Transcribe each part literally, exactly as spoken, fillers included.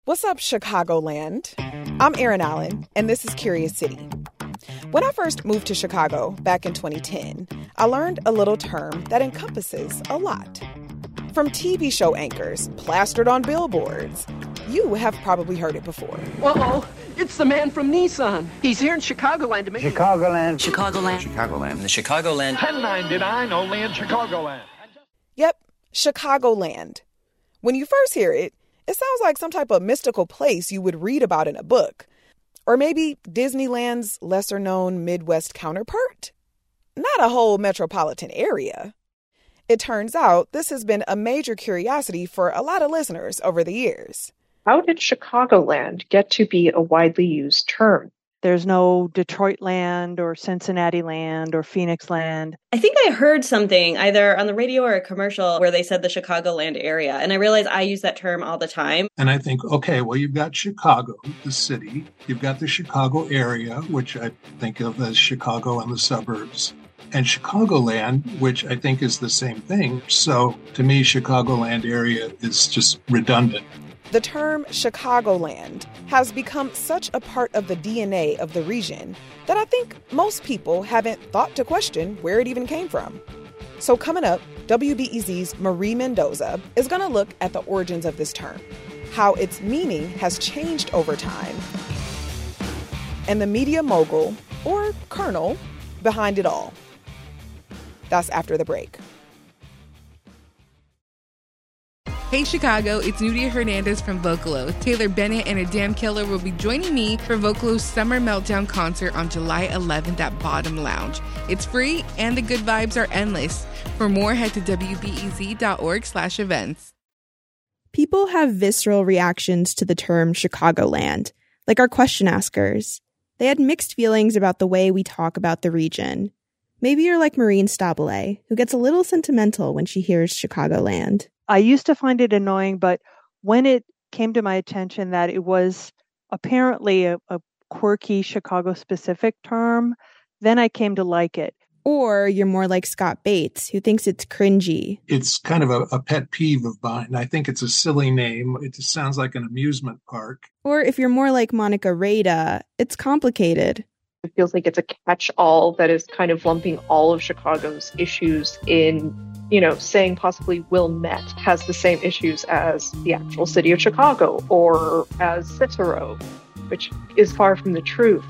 What's up, Chicagoland? I'm Erin Allen, and this is Curious City. When I first moved to Chicago back in twenty ten, I learned a little term that encompasses a lot. From T V show anchors plastered on billboards, you have probably heard it before. Uh-oh, it's the man from Nissan. He's here in Chicagoland to make... Chicagoland. Chicagoland. Chicagoland. The Chicagoland. ten ninety-nine only in Chicagoland. Yep, Chicagoland. When you first hear it, it sounds like some type of mystical place you would read about in a book. Or maybe Disneyland's lesser-known Midwest counterpart? Not a whole metropolitan area. It turns out this has been a major curiosity for a lot of listeners over the years. How did Chicagoland get to be a widely used term? There's no Detroit land or Cincinnati land or Phoenix land. I think I heard something either on the radio or a commercial where they said the Chicagoland area. And I realized I use that term all the time. And I think, okay, well, you've got Chicago, the city. You've got the Chicago area, which I think of as Chicago and the suburbs. And Chicagoland, which I think is the same thing. So to me, Chicagoland area is just redundant. The term Chicagoland has become such a part of the D N A of the region that I think most people haven't thought to question where it even came from. So coming up, W B E Z's Marie Mendoza is going to look at the origins of this term, how its meaning has changed over time, and the media mogul, or colonel, behind it all. That's after the break. Hey Chicago, it's Nudia Hernandez from Vocalo. Taylor Bennett and Adam Keller will be joining me for Vocalo's Summer Meltdown concert on July eleventh at Bottom Lounge. It's free and the good vibes are endless. For more, head to W B E Z dot org slash events. People have visceral reactions to the term Chicagoland, like our question askers. They had mixed feelings about the way we talk about the region. Maybe you're like Maureen Stabile, who gets a little sentimental when she hears Chicagoland. I used to find it annoying, but when it came to my attention that it was apparently a, a quirky Chicago-specific term, then I came to like it. Or you're more like Scott Bates, who thinks it's cringy. It's kind of a, a pet peeve of mine. I think it's a silly name. It just sounds like an amusement park. Or if you're more like Monica Rada, it's complicated. It feels like it's a catch-all that is kind of lumping all of Chicago's issues in, you know, saying possibly Wilmette has the same issues as the actual city of Chicago or as Cicero, which is far from the truth.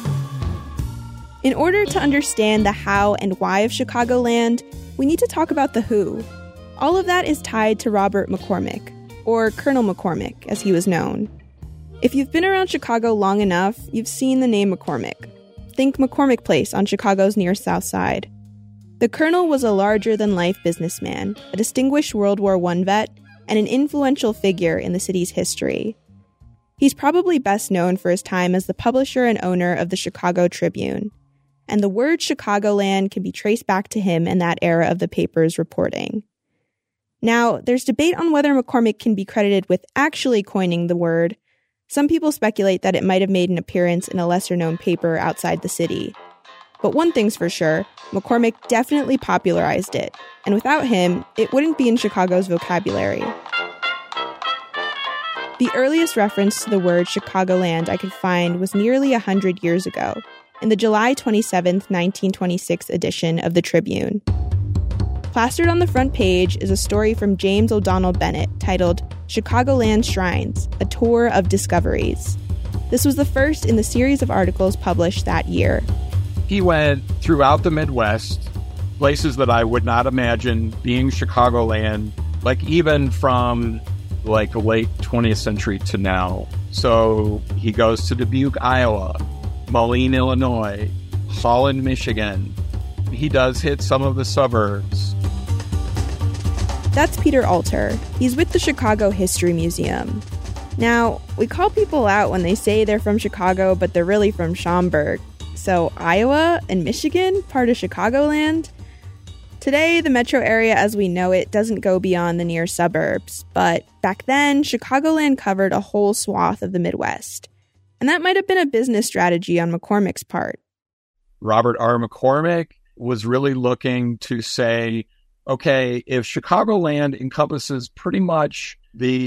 In order to understand the how and why of Chicagoland, we need to talk about the who. All of that is tied to Robert McCormick, or Colonel McCormick, as he was known. If you've been around Chicago long enough, you've seen the name McCormick. Think McCormick Place on Chicago's near South Side. The Colonel was a larger-than-life businessman, a distinguished World War One vet, and an influential figure in the city's history. He's probably best known for his time as the publisher and owner of the Chicago Tribune, and the word Chicagoland can be traced back to him and that era of the paper's reporting. Now, there's debate on whether McCormick can be credited with actually coining the word. Some people speculate that it might have made an appearance in a lesser-known paper outside the city. But one thing's for sure, McCormick definitely popularized it, and without him, it wouldn't be in Chicago's vocabulary. The earliest reference to the word Chicagoland I could find was nearly a hundred years ago, in the July twenty-seventh, nineteen twenty-six edition of the Tribune. Plastered on the front page is a story from James O'Donnell Bennett titled Chicagoland Shrines, A Tour of Discoveries. This was the first in the series of articles published that year. He went throughout the Midwest, places that I would not imagine being Chicagoland, like even from like the late twentieth century to now. So he goes to Dubuque, Iowa, Moline, Illinois, Holland, Michigan. He does hit some of the suburbs. That's Peter Alter. He's with the Chicago History Museum. Now, we call people out when they say they're from Chicago, but they're really from Schaumburg. So Iowa and Michigan, part of Chicagoland? Today, the metro area as we know it doesn't go beyond the near suburbs, but back then, Chicagoland covered a whole swath of the Midwest. And that might have been a business strategy on McCormick's part. Robert R. McCormick was really looking to say, okay, if Chicagoland encompasses pretty much the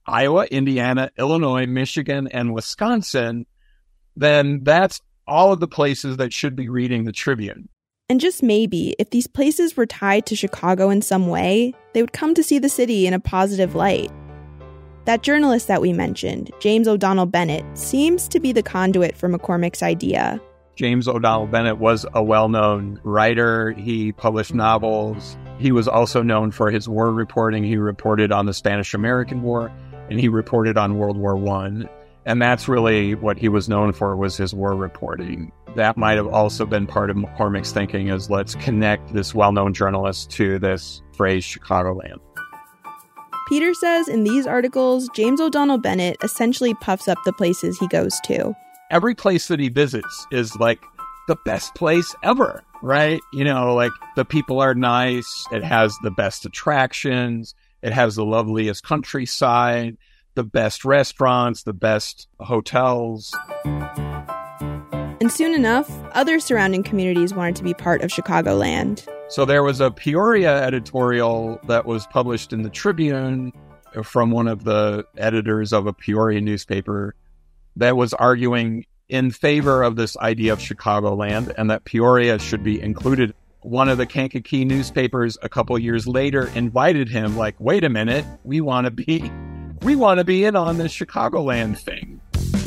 Iowa, Indiana, Illinois, Michigan, and Wisconsin, then that's all of the places that should be reading the Tribune. And just maybe, if these places were tied to Chicago in some way, they would come to see the city in a positive light. That journalist that we mentioned, James O'Donnell Bennett, seems to be the conduit for McCormick's idea. James O'Donnell Bennett was a well-known writer. He published novels. He was also known for his war reporting. He reported on the Spanish-American War, and he reported on World War One. And that's really what he was known for, was his war reporting. That might have also been part of McCormick's thinking, is let's connect this well-known journalist to this phrase, Chicagoland. Peter says in these articles, James O'Donnell Bennett essentially puffs up the places he goes to. Every place that he visits is like the best place ever, right? You know, like the people are nice. It has the best attractions. It has the loveliest countryside, the best restaurants, the best hotels. And soon enough, other surrounding communities wanted to be part of Chicagoland. So there was a Peoria editorial that was published in the Tribune from one of the editors of a Peoria newspaper that was arguing in favor of this idea of Chicagoland and that Peoria should be included. One of the Kankakee newspapers a couple years later invited him, like, wait a minute, we want to be, we want to be in on this Chicagoland thing.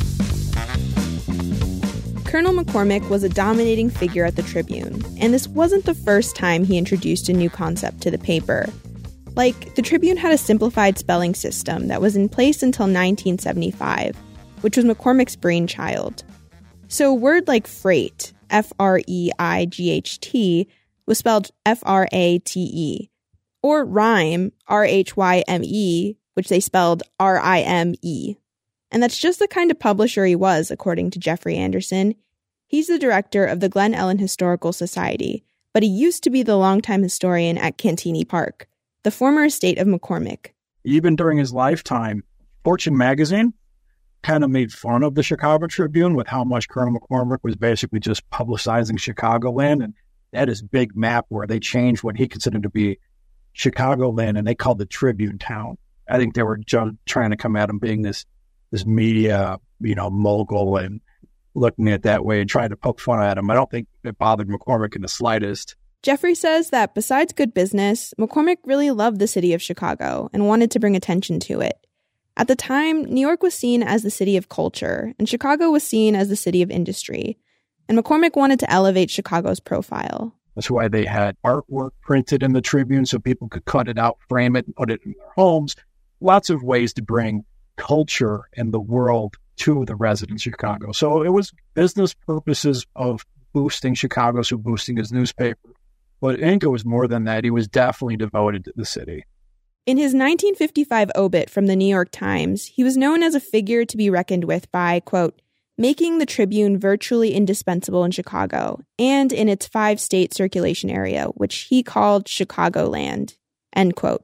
Colonel McCormick was a dominating figure at the Tribune, and this wasn't the first time he introduced a new concept to the paper. Like, the Tribune had a simplified spelling system that was in place until nineteen seventy-five, which was McCormick's brainchild. So a word like freight, F R E I G H T, was spelled F R A T E, or rhyme, R H Y M E, which they spelled R I M E. And that's just the kind of publisher he was, according to Jeffrey Anderson. He's the director of the Glen Ellen Historical Society, but he used to be the longtime historian at Cantigny Park, the former estate of McCormick. Even during his lifetime, Fortune magazine kind of made fun of the Chicago Tribune with how much Colonel McCormick was basically just publicizing Chicagoland. And that is big map where they changed what he considered to be Chicagoland, and they called the Tribune town. I think they were just trying to come at him being this this media, you know, mogul and looking at it that way and trying to poke fun at him. I don't think it bothered McCormick in the slightest. Jeffrey says that besides good business, McCormick really loved the city of Chicago and wanted to bring attention to it. At the time, New York was seen as the city of culture, and Chicago was seen as the city of industry. And McCormick wanted to elevate Chicago's profile. That's why they had artwork printed in the Tribune so people could cut it out, frame it, and put it in their homes. Lots of ways to bring culture and the world to the residents of Chicago. So it was business purposes of boosting Chicago, so boosting his newspaper. But Inca was more than that. He was definitely devoted to the city. In his nineteen fifty-five obit from the New York Times, he was known as a figure to be reckoned with by, quote, making the Tribune virtually indispensable in Chicago and in its five-state circulation area, which he called Chicagoland, end quote.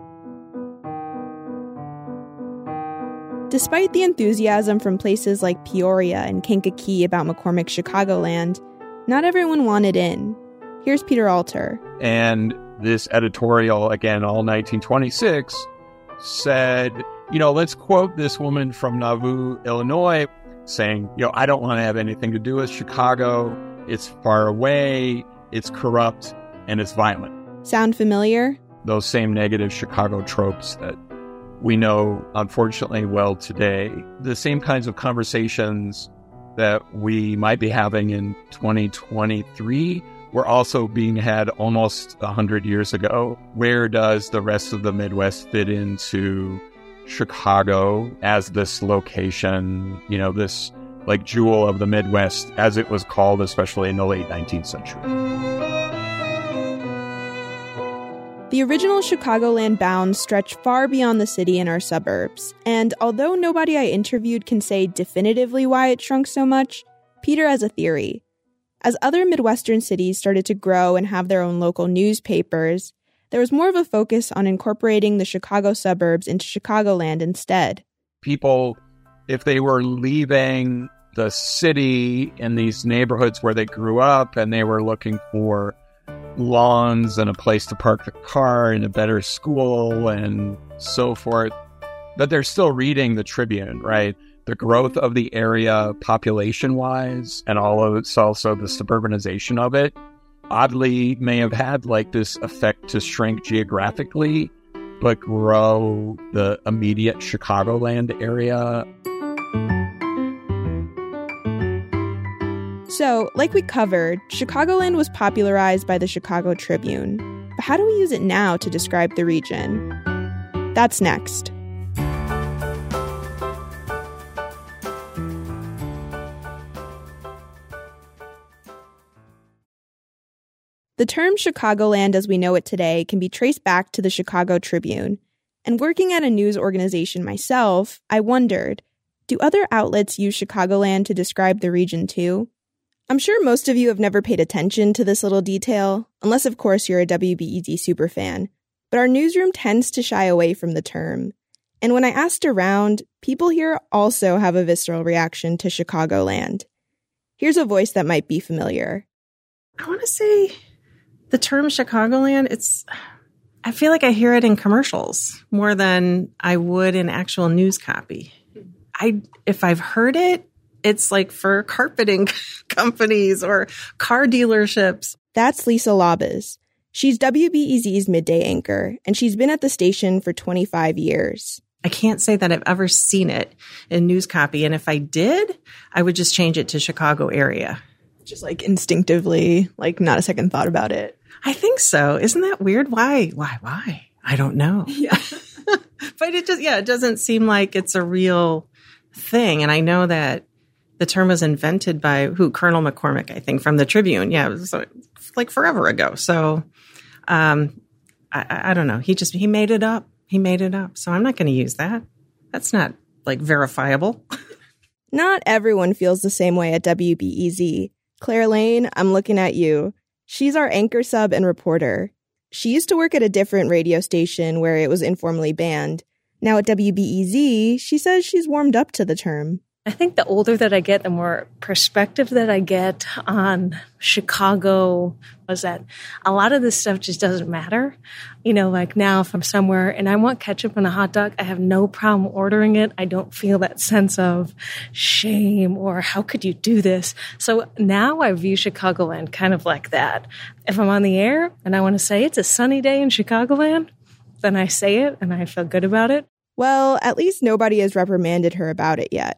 Despite the enthusiasm from places like Peoria and Kankakee about McCormick's Chicagoland, not everyone wanted in. Here's Peter Alter. And this editorial, again, all nineteen twenty-six, said, you know, let's quote this woman from Nauvoo, Illinois, saying, you know, I don't want to have anything to do with Chicago. It's far away, it's corrupt, and it's violent. Sound familiar? Those same negative Chicago tropes that we know, unfortunately, well today. The same kinds of conversations that we might be having in twenty twenty-three were also being had almost one hundred years ago. Where does the rest of the Midwest fit into Chicago as this location, you know, this like jewel of the Midwest, as it was called, especially in the late nineteenth century? The original Chicagoland bounds stretch far beyond the city and our suburbs, and although nobody I interviewed can say definitively why it shrunk so much, Peter has a theory. As other Midwestern cities started to grow and have their own local newspapers, there was more of a focus on incorporating the Chicago suburbs into Chicagoland instead. People, if they were leaving the city in these neighborhoods where they grew up and they were looking for lawns and a place to park the car and a better school and so forth, but they're still reading the Tribune, right? The growth of the area population-wise, and all of it's also the suburbanization of it, oddly may have had like this effect to shrink geographically, but grow the immediate Chicagoland area. So, like we covered, Chicagoland was popularized by the Chicago Tribune. But how do we use it now to describe the region? That's next. The term Chicagoland as we know it today can be traced back to the Chicago Tribune. And working at a news organization myself, I wondered, do other outlets use Chicagoland to describe the region too? I'm sure most of you have never paid attention to this little detail, unless of course you're a W B E Z superfan, but our newsroom tends to shy away from the term. And when I asked around, people here also have a visceral reaction to Chicagoland. Here's a voice that might be familiar. I want to say the term Chicagoland, it's, I feel like I hear it in commercials more than I would in actual news copy. I, if I've heard it, it's like for carpeting companies or car dealerships. That's Lisa Labas. She's W B E Z's midday anchor, and she's been at the station for twenty-five years. I can't say that I've ever seen it in news copy. And if I did, I would just change it to Chicago area. Just like instinctively, like not a second thought about it. I think so. Isn't that weird? Why? Why? Why? I don't know. Yeah. But it just, yeah, it doesn't seem like it's a real thing. And I know that the term was invented by who? Colonel McCormick, I think, from the Tribune. Yeah, it was like forever ago. So um, I, I don't know. He just, he made it up. He made it up. So I'm not going to use that. That's not like verifiable. Not everyone feels the same way at W B E Z. Claire Lane, I'm looking at you. She's our anchor sub and reporter. She used to work at a different radio station where it was informally banned. Now at W B E Z, she says she's warmed up to the term. I think the older that I get, the more perspective that I get on Chicago was that a lot of this stuff just doesn't matter. You know, like now if I'm somewhere and I want ketchup on a hot dog, I have no problem ordering it. I don't feel that sense of shame or how could you do this? So now I view Chicagoland kind of like that. If I'm on the air and I want to say it's a sunny day in Chicagoland, then I say it and I feel good about it. Well, at least nobody has reprimanded her about it yet.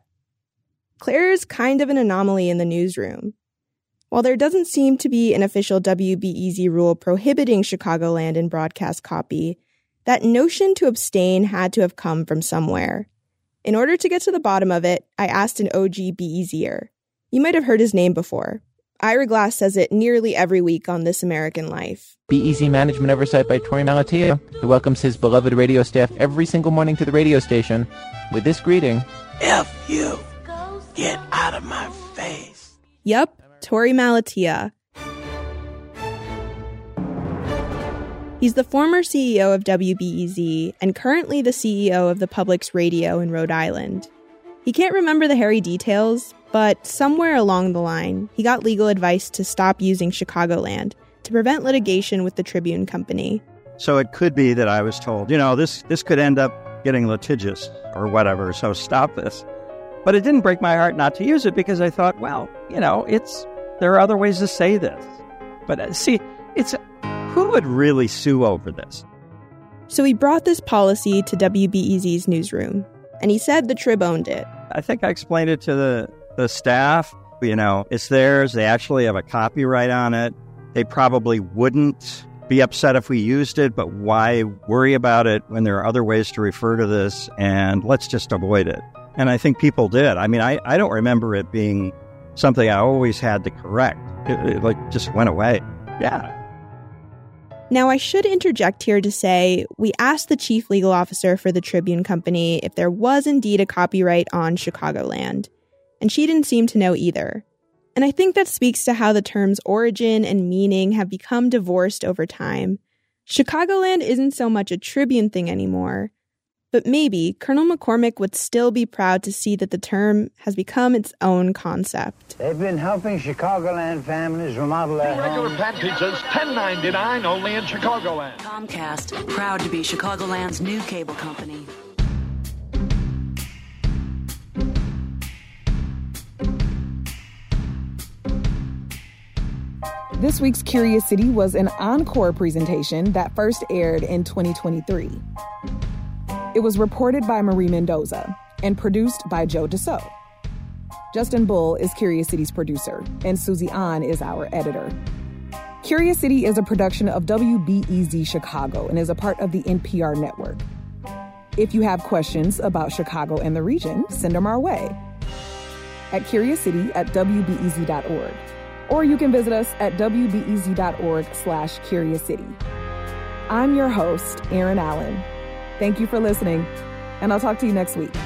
Claire is kind of an anomaly in the newsroom. While there doesn't seem to be an official W B E Z rule prohibiting Chicagoland in broadcast copy, that notion to abstain had to have come from somewhere. In order to get to the bottom of it, I asked an O G B E Z-er. You might have heard his name before. Ira Glass says it nearly every week on This American Life. B E Z Management Oversight by Tori Malatia, who welcomes his beloved radio staff every single morning to the radio station with this greeting. F you. Get out of my face. Yup, Tori Malatia. He's the former C E O of W B E Z and currently the C E O of the Public's Radio in Rhode Island. He can't remember the hairy details, but somewhere along the line, he got legal advice to stop using Chicagoland to prevent litigation with the Tribune Company. So it could be that I was told, you know, this, this could end up getting litigious or whatever, so stop this. But it didn't break my heart not to use it because I thought, well, you know, it's there are other ways to say this. But uh, see, it's who would really sue over this? So he brought this policy to W B E Z's newsroom, and he said the Trib owned it. I think I explained it to the, the staff. You know, it's theirs. They actually have a copyright on it. They probably wouldn't be upset if we used it, but why worry about it when there are other ways to refer to this? And let's just avoid it. And I think people did. I mean, I, I don't remember it being something I always had to correct. It, it like just went away. Yeah. Now, I should interject here to say we asked the chief legal officer for the Tribune Company if there was indeed a copyright on Chicagoland, and she didn't seem to know either. And I think that speaks to how the term's origin and meaning have become divorced over time. Chicagoland isn't so much a Tribune thing anymore, but maybe Colonel McCormick would still be proud to see that the term has become its own concept. They've been helping Chicagoland families remodel their regular homes. pan pizzas, ten ninety-nine only in Chicagoland. Comcast, proud to be Chicagoland's new cable company. This week's Curious City was an encore presentation that first aired in twenty twenty-three. It was reported by Marie Mendoza and produced by Joe Deso. Justin Bull is Curious City's producer, and Susie An is our editor. Curious City is a production of W B E Z Chicago and is a part of the N P R network. If you have questions about Chicago and the region, send them our way at Curious City at W B E Z dot org. Or you can visit us at W B E Z dot org slash Curious City. I'm your host, Erin Allen. Thank you for listening, and I'll talk to you next week.